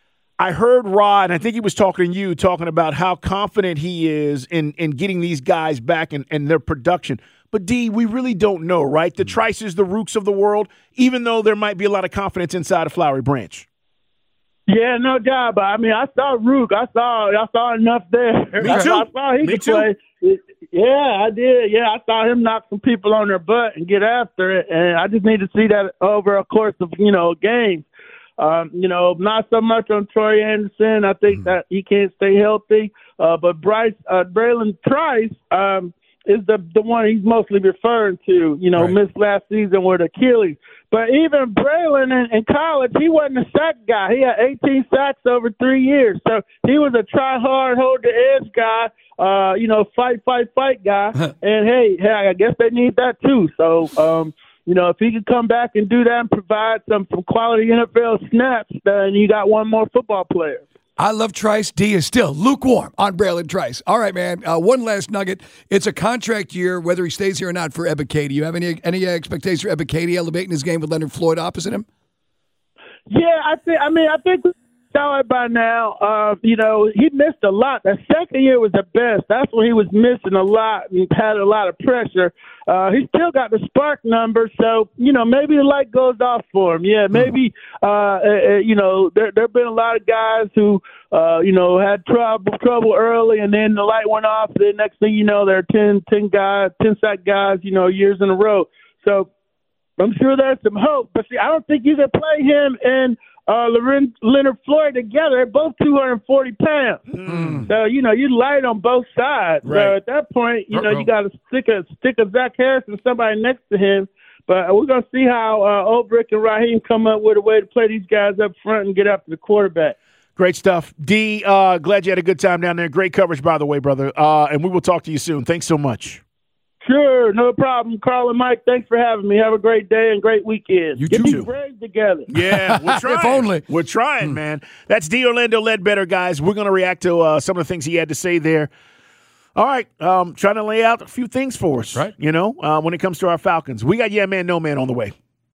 I heard Rod, and I think he was talking to you, talking about how confident he is in, in getting these guys back and, and their production. But, D, we really don't know, right? The Trices, the Rooks of the world, even though there might be a lot of confidence inside of Flowery Branch. Yeah, no doubt. But I mean, I saw Rook. I saw, I saw enough there. Me too. I saw he Me could too. play. Yeah, I did. Yeah, I saw him knock some people on their butt and get after it. And I just need to see that over a course of you know games. Um, you know, not so much on Troy Anderson. I think mm-hmm. that he can't stay healthy. Uh, but Bryce, uh, Braylon Trice um, is the the one he's mostly referring to. You know, right. missed last season with Achilles. But even Braylon in, in college, he wasn't a sack guy. He had eighteen sacks over three years. So he was a try hard, hold the edge guy, uh, you know, fight, fight, fight guy. and, hey, hey, I guess they need that too. So, um, you know, if he could come back and do that and provide some, some quality N F L snaps, then you got one more football player. I love Trice. D is still lukewarm on Braylon Trice. All right, man. Uh, one last nugget. It's a contract year, whether he stays here or not, for Ebiketie. Do you have any any expectations for Ebiketie elevating his game with Leonard Floyd opposite him? Yeah, I think. I mean, I think we saw it by now. Uh, you know, he missed a lot. The second year was the best. That's when he was missing a lot and had a lot of pressure. Uh, he still got the spark number, so, you know, maybe the light goes off for him. Yeah, maybe, uh, uh, you know, there there have been a lot of guys who, uh, you know, had trouble trouble early, and then the light went off. The next thing you know, there are ten, ten guys, ten sack guys, you know, years in a row. So I'm sure there's some hope. But, see, I don't think you can play him and uh, Leonard Floyd together. They're both two hundred forty pounds. Mm. So, you know, you light on both sides. Right. So at that point, you know, Uh-oh. you got to stick a, stick a Zach Harrison, somebody next to him. But we're going to see how uh, Ulbrich and Raheem come up with a way to play these guys up front and get after the quarterback. Great stuff. D, uh, glad you had a good time down there. Great coverage, by the way, brother. Uh, and we will talk to you soon. Thanks so much. Sure, no problem. Carl and Mike, thanks for having me. Have a great day and great weekend. You Get too. these Braves together. Yeah, we're trying. If only. We're trying, hmm. man. That's D. Orlando Ledbetter, guys. We're going to react to uh, some of the things he had to say there. All right, um, trying to lay out a few things for us, right? You know, uh, when it comes to our Falcons. We got Yeah Man, No Man on the way.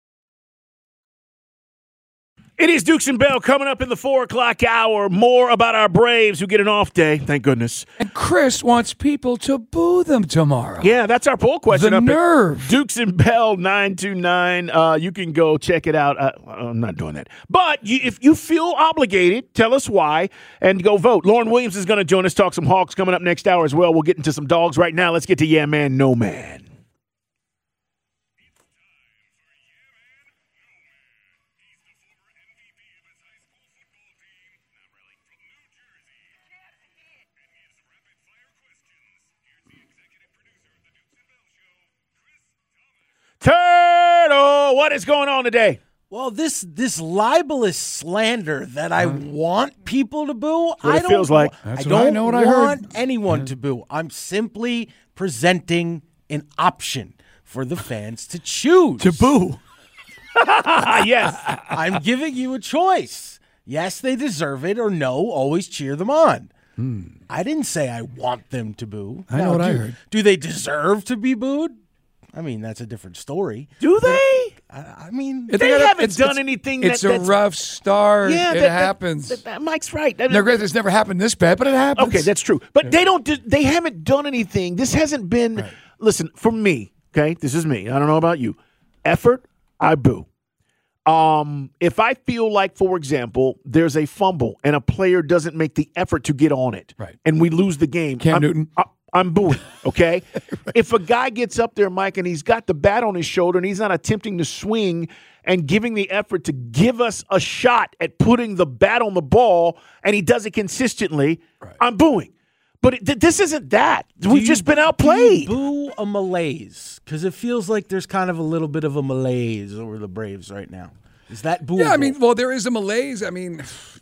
It is Dukes and Bell coming up in the four o'clock hour. More about our Braves who get an off day, thank goodness. And Chris wants people to boo them tomorrow. Yeah, that's our poll question. The up nerve. At Dukes and Bell nine two nine. Uh, you can go check it out. Uh, I'm not doing that. But you, if you feel obligated, tell us why and go vote. Lauren Williams is going to join us, talk some Hawks coming up next hour as well. We'll get into some dogs right now. Let's get to Yeah Man, No Man. Turtle, what is going on today? Well, this this libelous slander that I want people to boo, That's what I it don't. feels like. I That's don't what I know what I want heard. anyone Yeah. to boo. I'm simply presenting an option for the fans to choose To boo. Yes. I'm giving you a choice. Yes, they deserve it, or no, always cheer them on. Hmm. I didn't say I want them to boo. I know Now, what I do- heard. Do they deserve to be booed? I mean, that's a different story. Do they? I, I mean, they, They haven't it's, done it's, anything. It's that, a that's, rough start. Yeah, it that, happens. That, that, that, Mike's right. Now, granted, it's never happened this bad, but it happens. Okay, that's true. But they don't. Do, they haven't done anything. This hasn't been. Right. Listen, for me, okay, this is me. I don't know about you. Effort, I boo. Um, if I feel like, for example, there's a fumble and a player doesn't make the effort to get on it, right, and we lose the game, Cam I'm, Newton. I, I'm booing, okay? Right. If a guy gets up there, Mike, and he's got the bat on his shoulder and he's not attempting to swing and giving the effort to give us a shot at putting the bat on the ball, and he does it consistently, right, I'm booing. But it, th- this isn't that. Do We've you, just been outplayed. Do you boo a malaise? Because it feels like there's kind of a little bit of a malaise over the Braves right now. Is that booable? Yeah, I mean, well, there is a malaise. I mean,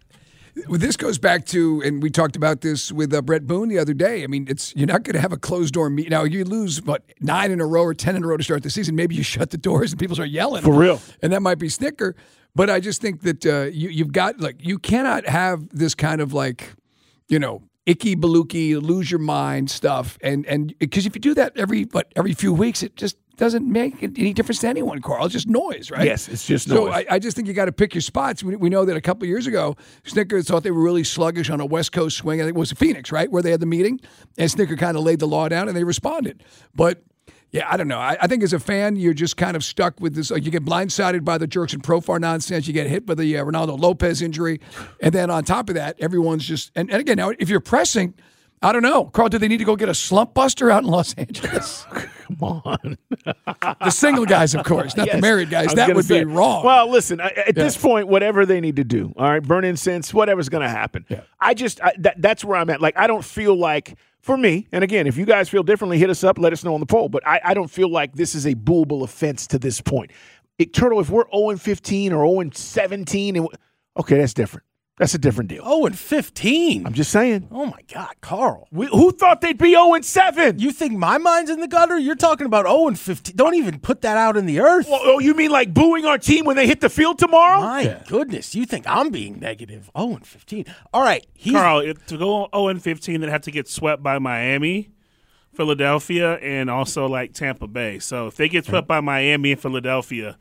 this goes back to, and we talked about this with uh, Brett Boone the other day. I mean, it's you're not going to have a closed door meet. Now, you lose, what, nine in a row or ten in a row to start the season. Maybe you shut the doors and people start yelling. For real. And that might be snicker. But I just think that uh, you, you've got, like, you cannot have this kind of, like, you know, icky baluki, lose your mind stuff. And and because if you do that every what every few weeks, it just doesn't make any difference to anyone, Carl. It's just noise, right? Yes, it's just so noise. I, I just think you got to pick your spots. We, we know that a couple of years ago, Snicker thought they were really sluggish on a West Coast swing. I think it was Phoenix, right, where they had the meeting. And Snicker kind of laid the law down, and they responded. But yeah, I don't know. I, I think as a fan, you're just kind of stuck with this. Like, you get blindsided by the Jerks and Profar nonsense. You get hit by the uh, Ronaldo Lopez injury. And then on top of that, everyone's just – and again, now if you're pressing – I don't know. Carl, do they need to go get a slump buster out in Los Angeles? Come on. The single guys, of course, not yes. the married guys. That would say, be wrong. Well, listen, at yeah. this point, whatever they need to do, all right, burn incense, whatever's going to happen. Yeah. I just, I, that, that's where I'm at. Like, I don't feel like, for me, and again, if you guys feel differently, hit us up, let us know on the poll. But I, I don't feel like this is a booable offense to this point. It, Turtle, if we're oh and fifteen or oh and seventeen, and okay, that's different. That's a different deal. oh and fifteen. I'm just saying. Oh, my God, Carl. We, who thought they'd be oh and seven? You think my mind's in the gutter? You're talking about oh and fifteen. Don't even put that out in the earth. Well, oh, you mean like booing our team when they hit the field tomorrow? My yeah. goodness. You think I'm being negative. oh and fifteen. All right. He's- Carl, if, to go oh and fifteen, they'd have to get swept by Miami, Philadelphia, and also like Tampa Bay. So if they get swept by Miami and Philadelphia,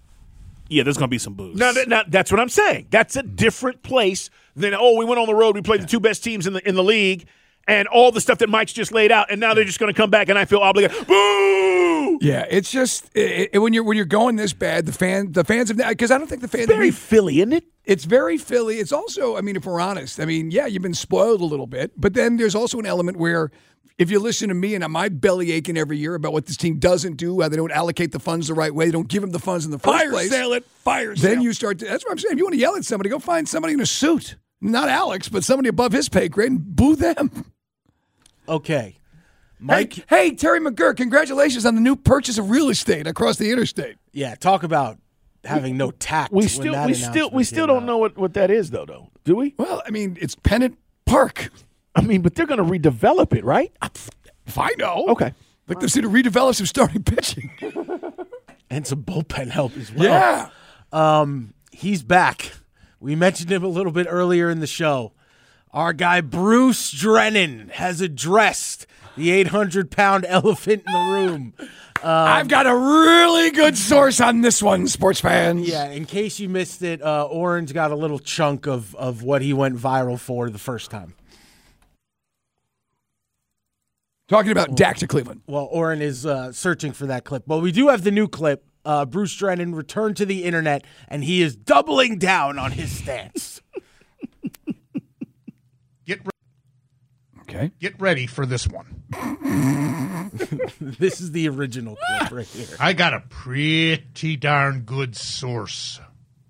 yeah, there's going to be some boos. No, no, that's what I'm saying. That's a different place than, oh, we went on the road, we played the two best teams in the in the league, and all the stuff that Mike's just laid out, and now they're just going to come back, and I feel obligated. Boo! Yeah, it's just it, it, when you're when you're going this bad, the fan the fans have because I don't think the fans it's very Philly, isn't it? It's very Philly. It's also, I mean, if we're honest, I mean, yeah, you've been spoiled a little bit, but then there's also an element where if you listen to me and my belly aching every year about what this team doesn't do, how they don't allocate the funds the right way, they don't give them the funds in the first fire place. Fire sale it, fire sale. Then you start to, that's what I'm saying. If you want to yell at somebody, go find somebody in a suit. Not Alex, but somebody above his pay grade and boo them. Okay. Mike. Hey, hey, Terry McGurk, congratulations on the new purchase of real estate across the interstate. Yeah, talk about having no tact. We still we still we still don't out. know what, what that is though, though. Do we? Well, I mean, it's Pennant Park. I mean, but they're going to redevelop it, right? If I know. Okay. Like they're to redevelop some starting pitching. And some bullpen help as well. Yeah. Um, he's back. We mentioned him a little bit earlier in the show. Our guy Bruce Drennan has addressed the eight hundred pound elephant in the room. Um, I've got a really good source on this one, sports fans. Yeah, in case you missed it, uh, Oren's got a little chunk of, of what he went viral for the first time. Talking about Dak to Cleveland. Well, Oren is uh, searching for that clip. Well, we do have the new clip. Uh, Bruce Drennan returned to the internet, and he is doubling down on his stance. Get re- okay. Get ready for this one. This is the original clip right here. I got a pretty darn good source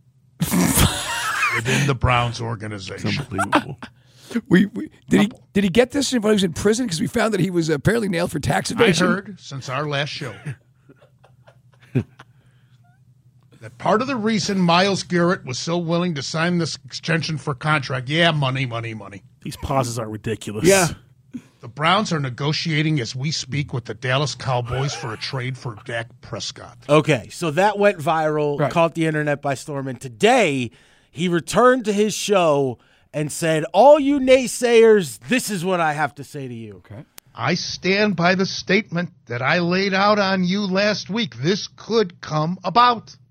within the Browns organization. It's unbelievable. We, we did he did he get this when he was in prison? Because we found that he was apparently nailed for tax evasion. I heard since our last show that part of the reason Myles Garrett was so willing to sign this extension for contract, yeah, money, money, money. These pauses are ridiculous. Yeah. The Browns are negotiating as we speak with the Dallas Cowboys for a trade for Dak Prescott. Okay, so that went viral, right. Caught the internet by storm, and today he returned to his show and said, all you naysayers, this is what I have to say to you. Okay. I stand by the statement that I laid out on you last week. This could come about.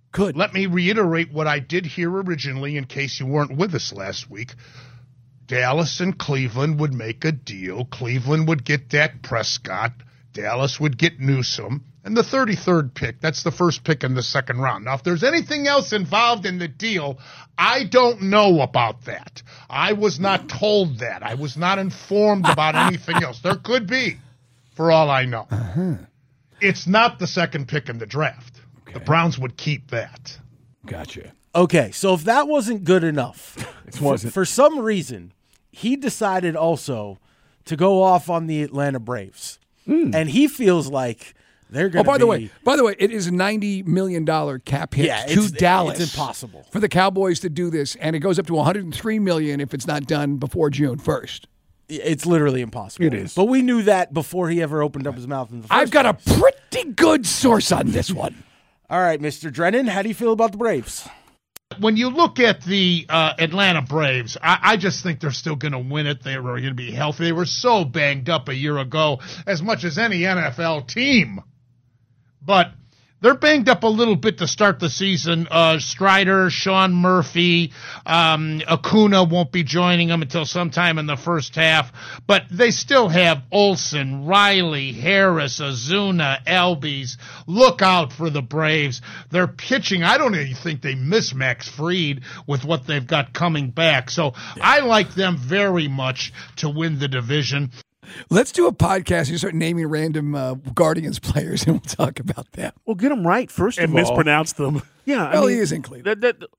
Could. Let me reiterate what I did here originally in case you weren't with us last week. Dallas and Cleveland would make a deal. Cleveland would get Dak Prescott. Dallas would get Newsom. And the thirty-third pick, that's the first pick in the second round. Now, if there's anything else involved in the deal, I don't know about that. I was not told that. I was not informed about anything else. There could be, for all I know. Uh-huh. It's not the second pick in the draft. Okay. The Browns would keep that. Gotcha. Okay, so if that wasn't good enough, it wasn't. For, for some reason, he decided also to go off on the Atlanta Braves. Mm. And he feels like they're going to Oh, by be, the way, by the way, it is a ninety million dollars cap hit yeah, to it's, Dallas. It's impossible for the Cowboys to do this, and it goes up to one hundred three million dollars if it's not done before June first. It's literally impossible. It is. But we knew that before he ever opened up his mouth in the first I've got place. a pretty good source on this one. All right, Mister Drennan, how do you feel about the Braves? When you look at the uh, Atlanta Braves, I, I just think they're still going to win it. They were going to be healthy. They were so banged up a year ago, as much as any N F L team. But they're banged up a little bit to start the season. Uh, Strider, Sean Murphy, um, Acuna won't be joining them until sometime in the first half. But they still have Olsen, Riley, Harris, Ozuna, Albies. Look out for the Braves. They're pitching. I don't even think they miss Max Fried with what they've got coming back. So I like them very much to win the division. Let's do a podcast and start naming random uh, Guardians players, and we'll talk about that. Well, get them right first and of all. mispronounce them. Yeah, well, I mean, he is in Cleveland. That, that,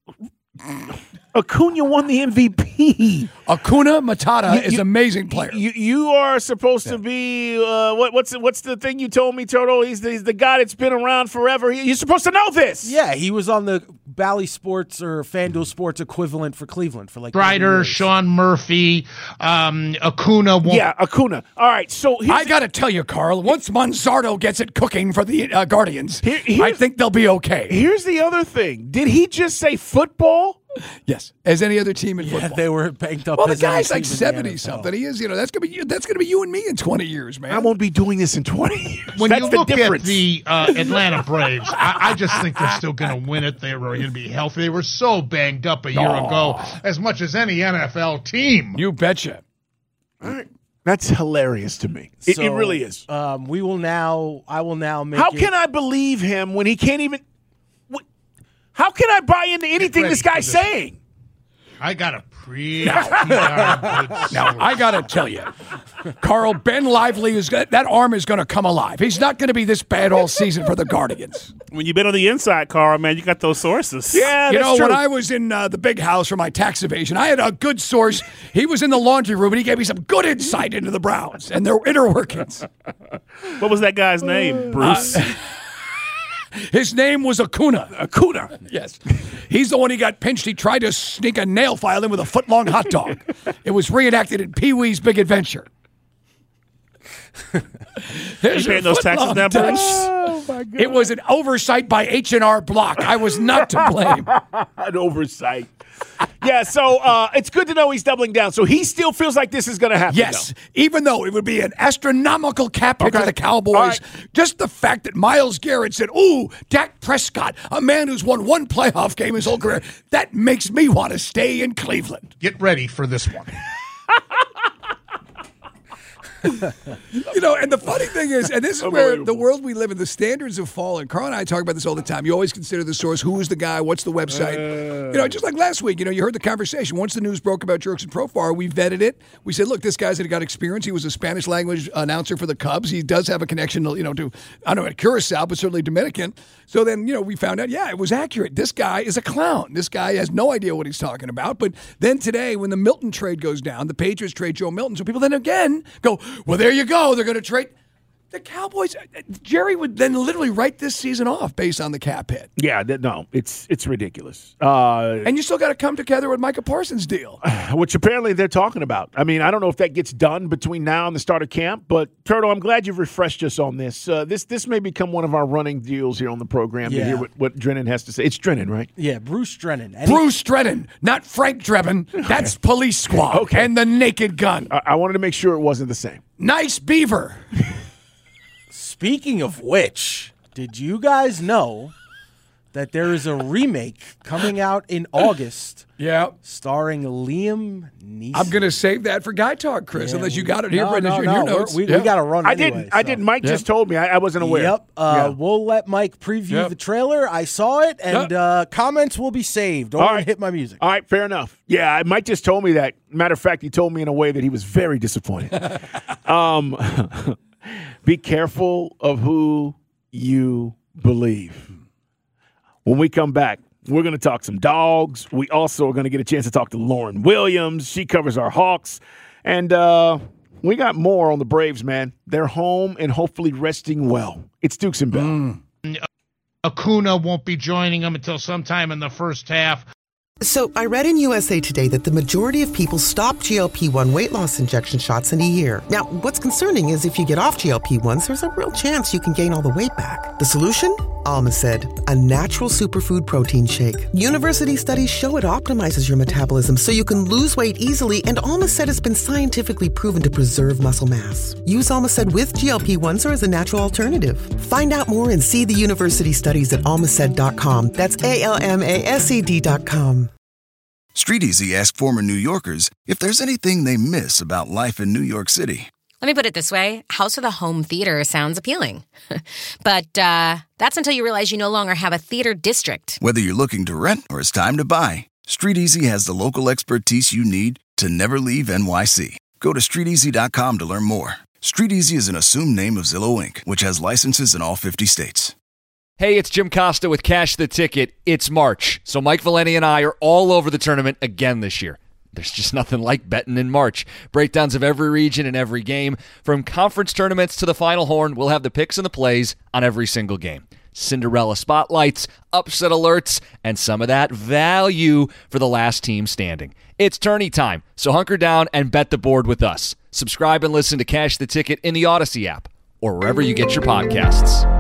Acuna won the M V P. Acuna Matata You- is you- an amazing player. You you are supposed to be uh, what, what's what's the thing you told me, Turtle? He's the, he's the guy that's been around forever. He- You're supposed to know this. Yeah, he was on the Bally Sports or FanDuel Sports equivalent for Cleveland for like Strider, Sean Murphy, um, Acuna won't. Yeah, Acuna. All right, so I got to tell you, Carl, once Monzardo gets it cooking for the uh, Guardians, Here- I here's- think they'll be okay. Here's the other thing. Did he just say football? Yes, as any other team in Yeah, football. they were banked up. Well, the as any guy's team like in the seventy N F L. something. He is, you know, that's gonna be you, that's gonna be you and me in twenty years, man. I won't be doing this in twenty years. When That's you the look difference. at the uh, Atlanta Braves, I, I just think they're still going to win it. They were going to be healthy. They were so banged up a year Aw. ago, as much as any N F L team. You betcha. All right. That's hilarious to me. It, it So, really is. Um, we will now. I will now make. How it- can I believe him when he can't even? wh- How can I buy into anything ready this guy's for this. saying? I got a pretty darn good Now, I got to tell you, Carl, Ben Lively, is gonna, that arm is going to come alive. He's not going to be this bad all season for the Guardians. When you've been on the inside, Carl, man, you got those sources. Yeah, You that's know, true. when I was in uh, the big house for my tax evasion, I had a good source. He was in the laundry room, and he gave me some good insight into the Browns and their inner workings. What was that guy's name, Bruce? Uh, His name was Acuna. Acuna. Yes. He's the one he got pinched. He tried to sneak a nail file in with a foot-long hot dog. It was reenacted in Pee-wee's Big Adventure. You Here's paying a those taxes foot-long now, touch. Bruce? Oh my God. It was an oversight by H and R Block. I was not to blame. An oversight. Yeah, so uh, it's good to know he's doubling down. So he still feels like this is going to happen. Yes, though. even though it would be an astronomical cap hit Okay. for the Cowboys, All right. just the fact that Myles Garrett said, ooh, Dak Prescott, a man who's won one playoff game his whole career, that makes me want to stay in Cleveland. Get ready for this one. You know, and the funny thing is, and this is where the world we live in, the standards have fallen. Carl and I talk about this all the time. You always consider the source. Who is the guy? What's the website? Uh. You know, just like last week, you know, you heard the conversation. Once the news broke about Jurickson Profar, we vetted it. We said, look, this guy's got experience. He was a Spanish language announcer for the Cubs. He does have a connection, to, you know, to, I don't know, Curacao, but certainly Dominican. So then, you know, we found out, yeah, it was accurate. This guy is a clown. This guy has no idea what he's talking about. But then today, when the Milton trade goes down, the Patriots trade Joe Milton. So people then again go, well, there you go. They're going to trade. The Cowboys, Jerry would then literally write this season off based on the cap hit. Yeah, th- no, it's it's ridiculous. Uh, And you still got to come together with Micah Parsons' deal. which apparently they're talking about. I mean, I don't know if that gets done between now and the start of camp, but Turtle, I'm glad you've refreshed us on this. Uh, this this may become one of our running deals here on the program to Yeah. hear what, what Drennan has to say. It's Drennan, right? Yeah, Bruce Drennan. And Bruce Drennan, not Frank Drebin. That's Police Squad Okay. and the Naked Gun. I, I wanted to make sure it wasn't the same. Nice beaver. Speaking of which, did you guys know that there is a remake coming out in August. Yeah. Starring Liam Neeson. I'm going to save that for Guy Talk, Chris, Yeah, unless you we- got it here no, in, no, your, in no, your we're- notes. We, Yeah. we got to run I anyway. didn't. I so. didn't. Mike Yeah. just told me. I, I wasn't aware. Yep. Uh, Yeah. We'll let Mike preview Yep. the trailer. I saw it, and Yep. uh, comments will be saved. Don't All wanna right. hit my music. All right, fair enough. Yeah, Mike just told me that. Matter of fact, he told me in a way that he was very disappointed. um, be careful of who you believe. When we come back, we're going to talk some dogs. We also are going to get a chance to talk to Lauren Williams. She covers our Hawks. And uh, we got more on the Braves, man. They're home and hopefully resting well. It's Dukes and Bell. Mm. Acuna won't be joining them until sometime in the first half. So I read in U S A Today that the majority of people stop G L P one weight loss injection shots in a year. Now, what's concerning is if you get off G L P ones, there's a real chance you can gain all the weight back. The solution? Almacid, a natural superfood protein shake. University studies show it optimizes your metabolism so you can lose weight easily, and Almacid has been scientifically proven to preserve muscle mass. Use Almacid with G L P ones or as a natural alternative. Find out more and see the university studies at almacid dot com. That's A L M A S E D dot com. Street Easy asked former New Yorkers if there's anything they miss about life in New York City. Let me put it this way. House with a home theater sounds appealing. But uh, that's until you realize you no longer have a theater district. Whether you're looking to rent or it's time to buy, Street Easy has the local expertise you need to never leave N Y C. Go to street easy dot com to learn more. Street Easy is an assumed name of Zillow Incorporated, which has licenses in all fifty states. Hey, it's Jim Costa with Cash the Ticket. It's March, so Mike Valeni and I are all over the tournament again this year. There's just nothing like betting in March. Breakdowns of every region and every game. From conference tournaments to the Final Horn, we'll have the picks and the plays on every single game. Cinderella spotlights, upset alerts, and some of that value for the last team standing. It's tourney time, so hunker down and bet the board with us. Subscribe and listen to Cash the Ticket in the Odyssey app or wherever you get your podcasts.